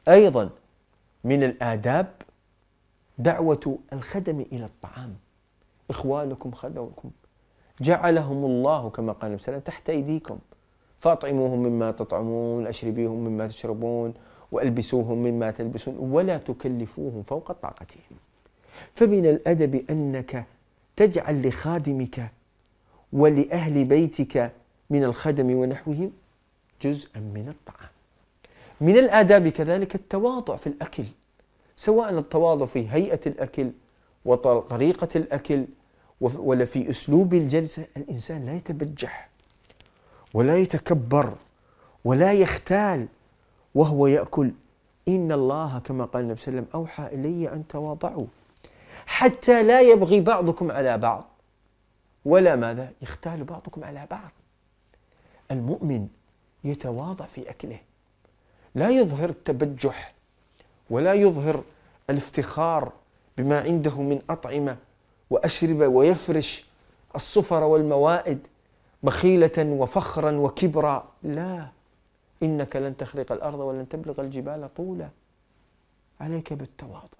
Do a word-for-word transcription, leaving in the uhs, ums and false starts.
أيضا من الآداب دعوة الخدم إلى الطعام. إخوانكم خدمكم، جعلهم الله كما قال النبي صلى الله عليه وسلم تحت أيديكم، فأطعموهم مما تطعمون، أشربيهم مما تشربون، وألبسوهم مما تلبسون، ولا تكلفوهم فوق طاقتهم. فمن الأدب أنك تجعل لخادمك ولأهل بيتك من الخدم ونحوهم جزءا من الطعام. من الآداب كذلك التواضع في الأكل، سواء التواضع في هيئة الأكل وطريقة الأكل ولا في أسلوب الجلسة. الإنسان لا يتبجح ولا يتكبر ولا يختال وهو يأكل. إن الله كما قال النبي صلى الله عليه وسلم أوحى إلي أن تواضعوا حتى لا يبغي بعضكم على بعض ولا ماذا يختال بعضكم على بعض. المؤمن يتواضع في أكله، لا يظهر التبجح ولا يظهر الافتخار بما عنده من أطعمة وأشربة ويفرش الصفر والموائد بخيلة وفخرا وكبرا. لا، إنك لن تخرق الأرض ولن تبلغ الجبال طولا. عليك بالتواضع.